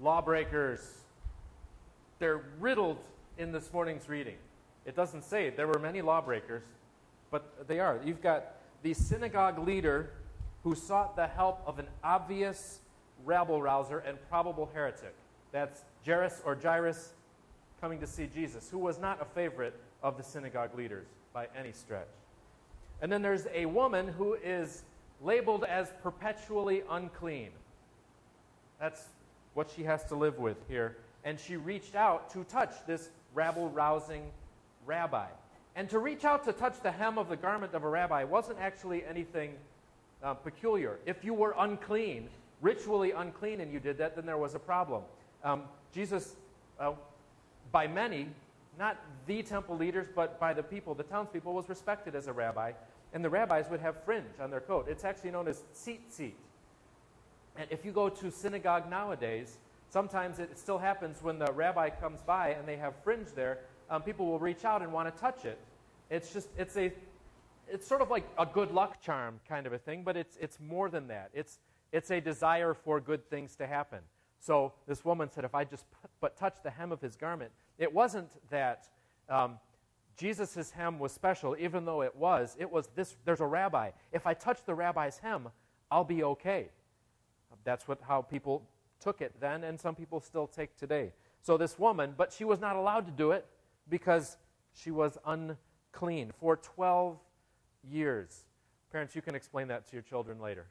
lawbreakers. They're riddled in this morning's reading. It doesn't say there were many lawbreakers, but they are. You've got the synagogue leader who sought the help of an obvious rabble-rouser and probable heretic. That's Jairus coming to see Jesus, who was not a favorite of the synagogue leaders by any stretch. And then there's a woman who is labeled as perpetually unclean. That's what she has to live with here. And she reached out to touch this rabble-rousing rabbi. And to reach out to touch the hem of the garment of a rabbi wasn't actually anything peculiar. If you were unclean, ritually unclean, and you did that, then there was a problem. Jesus, by many, not the temple leaders, but by the people, the townspeople, was respected as a rabbi. And the rabbis would have fringe on their coat. It's actually known as tzitzit. And if you go to synagogue nowadays, sometimes it still happens when the rabbi comes by and they have fringe there, people will reach out and want to touch it. It's sort of like a good luck charm kind of a thing, but it's more than that. It's a desire for good things to happen. So this woman said, if I just but touch the hem of his garment, it wasn't that Jesus' hem was special, even though it was this, there's a rabbi. If I touch the rabbi's hem, I'll be okay. That's how people took it then, and some people still take today. So this woman, but she was not allowed to do it because she was unclean for 12 years. Parents, you can explain that to your children later.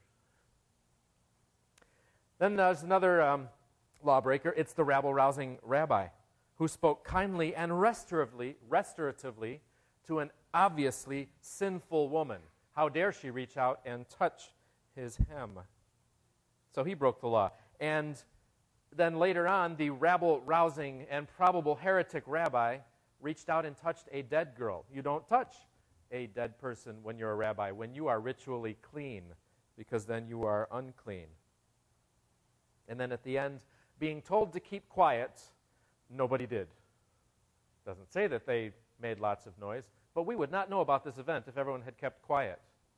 Then there's another lawbreaker. It's the rabble-rousing rabbi who spoke kindly and restauratively to an obviously sinful woman. How dare she reach out and touch his hem? So he broke the law. And then later on, the rabble-rousing and probable heretic rabbi reached out and touched a dead girl. You don't touch a dead person when you're a rabbi, when you are ritually clean, because then you are unclean. And then at the end, being told to keep quiet, nobody did. Doesn't say that they made lots of noise, but we would not know about this event if everyone had kept quiet.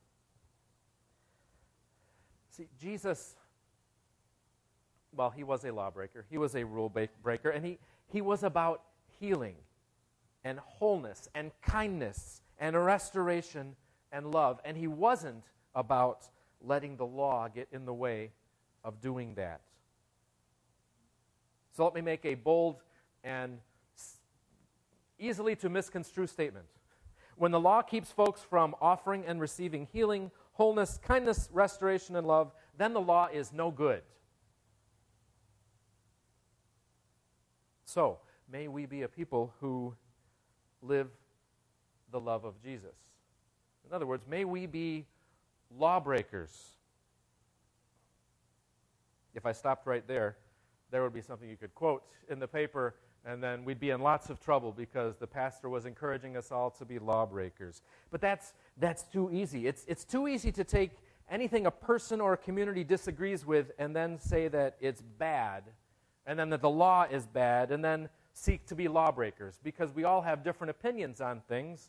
See, Jesus, well, he was a lawbreaker. He was a rule breaker, and he was about healing and wholeness and kindness and restoration and love. And he wasn't about letting the law get in the way of doing that. So let me make a bold and easily to misconstrue statement. When the law keeps folks from offering and receiving healing, wholeness, kindness, restoration, and love, then the law is no good. So, may we be a people who live the love of Jesus. In other words, may we be lawbreakers. If I stopped right there, there would be something you could quote in the paper, and then we'd be in lots of trouble because the pastor was encouraging us all to be lawbreakers. But that's too easy. It's too easy to take anything a person or a community disagrees with and then say that it's bad, and then that the law is bad, and then seek to be lawbreakers, because we all have different opinions on things.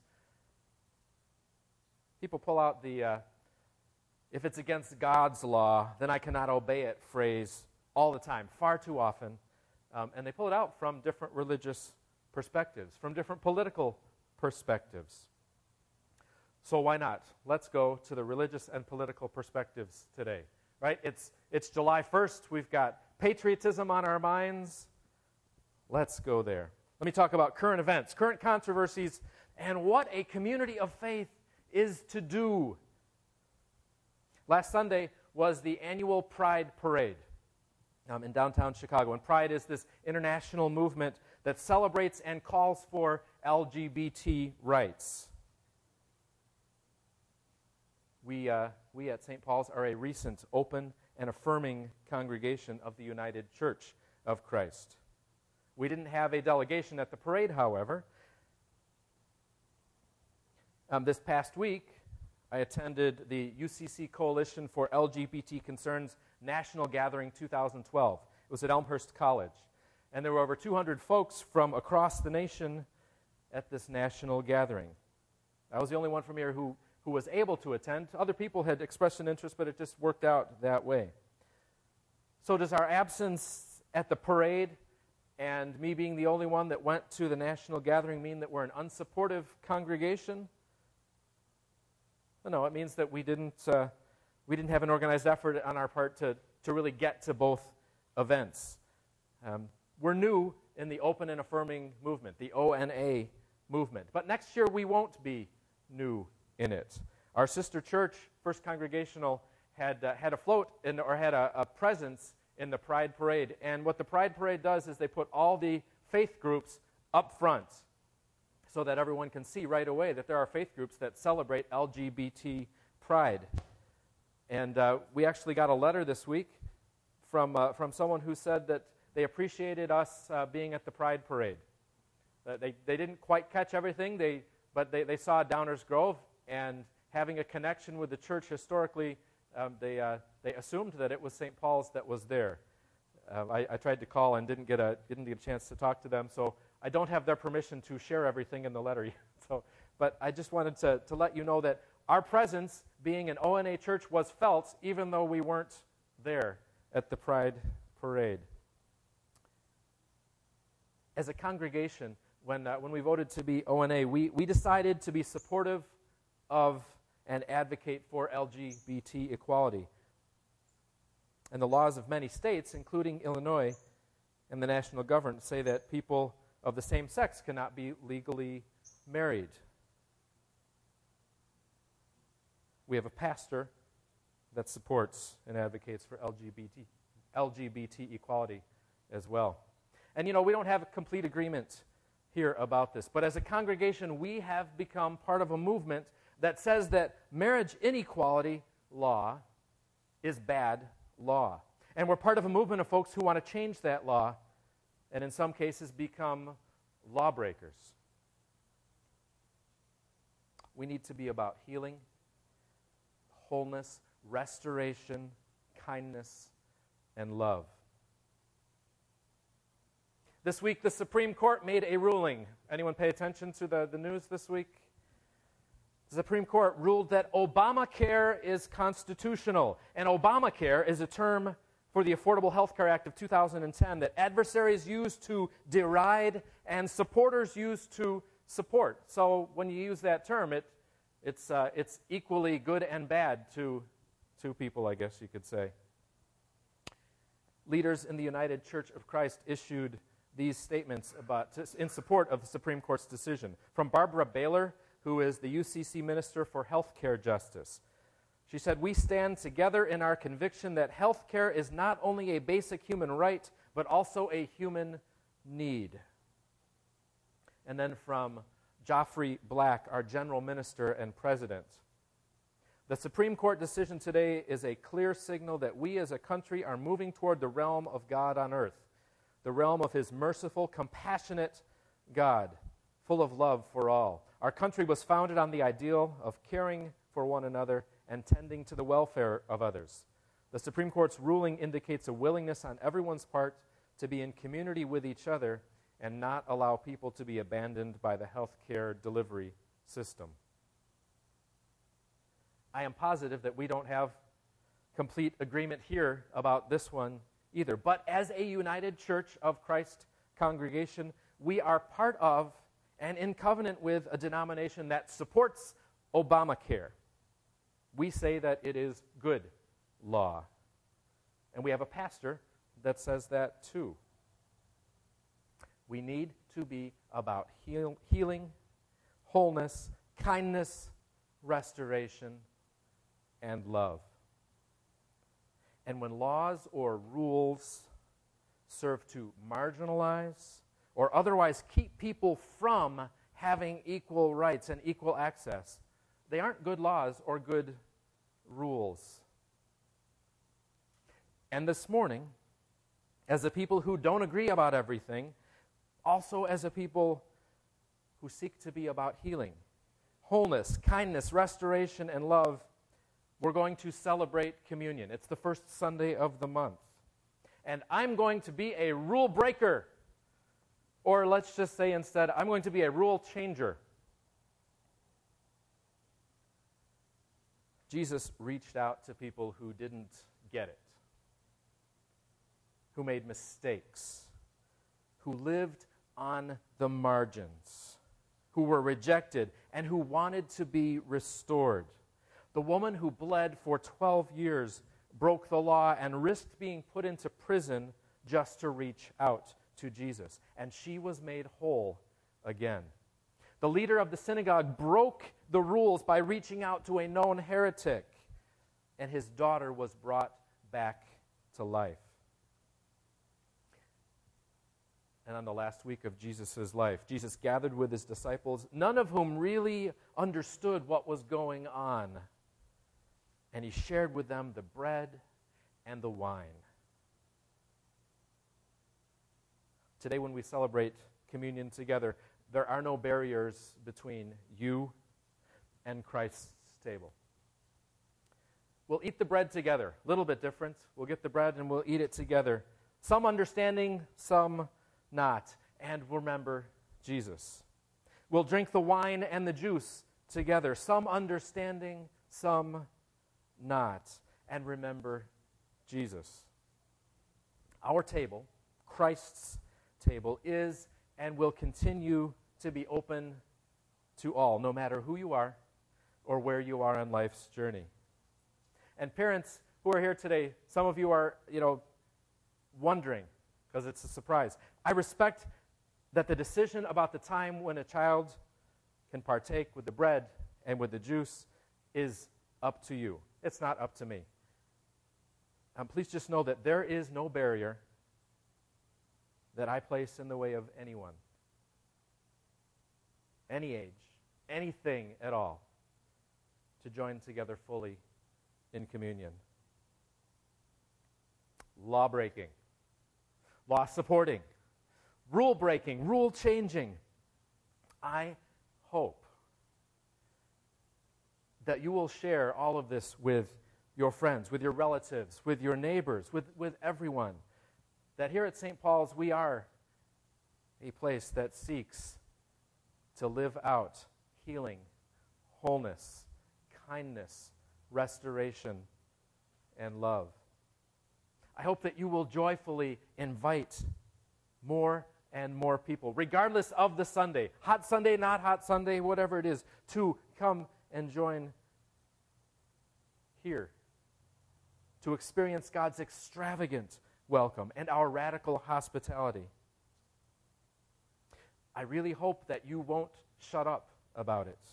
People pull out the, if it's against God's law, then I cannot obey it phrase all the time, far too often. And they pull it out from different religious perspectives, from different political perspectives. So why not? Let's go to the religious and political perspectives today. Right? It's July 1st. We've got patriotism on our minds. Let's go there. Let me talk about current events, current controversies, and what a community of faith is to do. Last Sunday was the annual Pride Parade in downtown Chicago. And Pride is this international movement that celebrates and calls for LGBT rights. We at St. Paul's are a recent, open, and affirming congregation of the United Church of Christ. We didn't have a delegation at the parade, however. This past week, I attended the UCC Coalition for LGBT Concerns National Gathering 2012. It was at Elmhurst College. And there were over 200 folks from across the nation at this national gathering. I was the only one from here who was able to attend. Other people had expressed an interest, but it just worked out that way. So does our absence at the parade and me being the only one that went to the national gathering mean that we're an unsupportive congregation? No, it means that we didn't have an organized effort on our part to really get to both events. We're new in the open and affirming movement, the ONA movement. But next year we won't be new in it. Our sister church, First Congregational, had a float had a presence in the Pride Parade. And what the Pride Parade does is they put all the faith groups up front so that everyone can see right away that there are faith groups that celebrate LGBT pride. And we actually got a letter this week from someone who said that they appreciated us being at the Pride Parade. They didn't quite catch everything, but they saw Downers Grove, and having a connection with the church historically, they assumed that it was St. Paul's that was there. I tried to call and didn't get a chance to talk to them, so I don't have their permission to share everything in the letter yet. But I just wanted to let you know that our presence, being an ONA church, was felt even though we weren't there at the Pride Parade. As a congregation, when we voted to be ONA, we decided to be supportive of and advocate for LGBT equality. And the laws of many states, including Illinois and the national government, say that people of the same sex cannot be legally married. We have a pastor that supports and advocates for LGBT equality as well. And we don't have a complete agreement here about this, but as a congregation, we have become part of a movement that says that marriage inequality law is bad law. And we're part of a movement of folks who want to change that law and in some cases become lawbreakers. We need to be about healing, wholeness, restoration, kindness, and love. This week, the Supreme Court made a ruling. Anyone pay attention to the news this week? The Supreme Court ruled that Obamacare is constitutional. And Obamacare is a term for the Affordable Health Care Act of 2010 that adversaries use to deride and supporters use to support. So when you use that term, it's equally good and bad to people, I guess you could say. Leaders in the United Church of Christ issued these statements in support of the Supreme Court's decision. From Barbara Baylor, who is the UCC Minister for Healthcare Justice. She said, "We stand together in our conviction that healthcare is not only a basic human right, but also a human need." And then from Joffrey Black, our General Minister and President. "The Supreme Court decision today is a clear signal that we as a country are moving toward the realm of God on earth, the realm of His merciful, compassionate God, full of love for all. Our country was founded on the ideal of caring for one another and tending to the welfare of others. The Supreme Court's ruling indicates a willingness on everyone's part to be in community with each other and not allow people to be abandoned by the healthcare delivery system." I am positive that we don't have complete agreement here about this one either. But as a United Church of Christ congregation, we are part of and in covenant with a denomination that supports Obamacare. We say that it is good law. And we have a pastor that says that too. We need to be about healing, wholeness, kindness, restoration, and love. And when laws or rules serve to marginalize or otherwise keep people from having equal rights and equal access, they aren't good laws or good rules. And this morning, as a people who don't agree about everything, also as a people who seek to be about healing, wholeness, kindness, restoration, and love, we're going to celebrate communion. It's the first Sunday of the month. And I'm going to be a rule breaker. Or let's just say instead, I'm going to be a rule changer. Jesus reached out to people who didn't get it, who made mistakes, who lived on the margins, who were rejected, and who wanted to be restored. The woman who bled for 12 years, broke the law, and risked being put into prison just to reach out to Jesus. And she was made whole again. The leader of the synagogue broke the rules by reaching out to a known heretic, and his daughter was brought back to life. And on the last week of Jesus' life, Jesus gathered with his disciples, none of whom really understood what was going on. And he shared with them the bread and the wine. Today, when we celebrate communion together, there are no barriers between you and Christ's table. We'll eat the bread together. A little bit different. We'll get the bread and we'll eat it together. Some understanding, some not. And remember Jesus. We'll drink the wine and the juice together. Some understanding, some not. And remember Jesus. Our table, Christ's table, is and will continue to be open to all, no matter who you are or where you are on life's journey. And parents who are here today, some of you are, wondering, because it's a surprise. I respect that the decision about the time when a child can partake with the bread and with the juice is up to you. It's not up to me. Please just know that there is no barrier that I place in the way of anyone, any age, anything at all, to join together fully in communion. Law breaking, law supporting, rule breaking, rule changing. I hope that you will share all of this with your friends, with your relatives, with your neighbors, with everyone. That here at St. Paul's we are a place that seeks to live out healing, wholeness, kindness, restoration, and love. I hope that you will joyfully invite more and more people, regardless of the Sunday, hot Sunday, not hot Sunday, whatever it is, to come and join here, to experience God's extravagant welcome and our radical hospitality. I really hope that you won't shut up about it.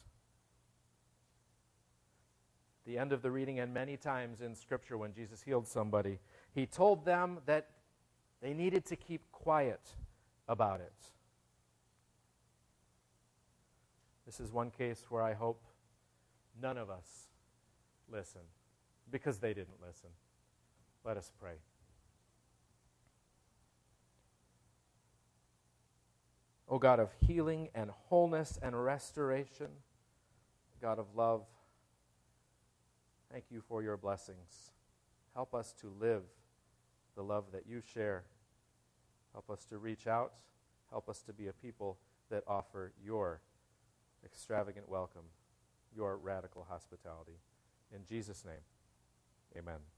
The end of the reading, and many times in Scripture when Jesus healed somebody, he told them that they needed to keep quiet about it. This is one case where I hope none of us listen, because they didn't listen. Let us pray. O God of healing and wholeness and restoration, God of love, thank you for your blessings. Help us to live the love that you share. Help us to reach out. Help us to be a people that offer your extravagant welcome, your radical hospitality. In Jesus' name, amen.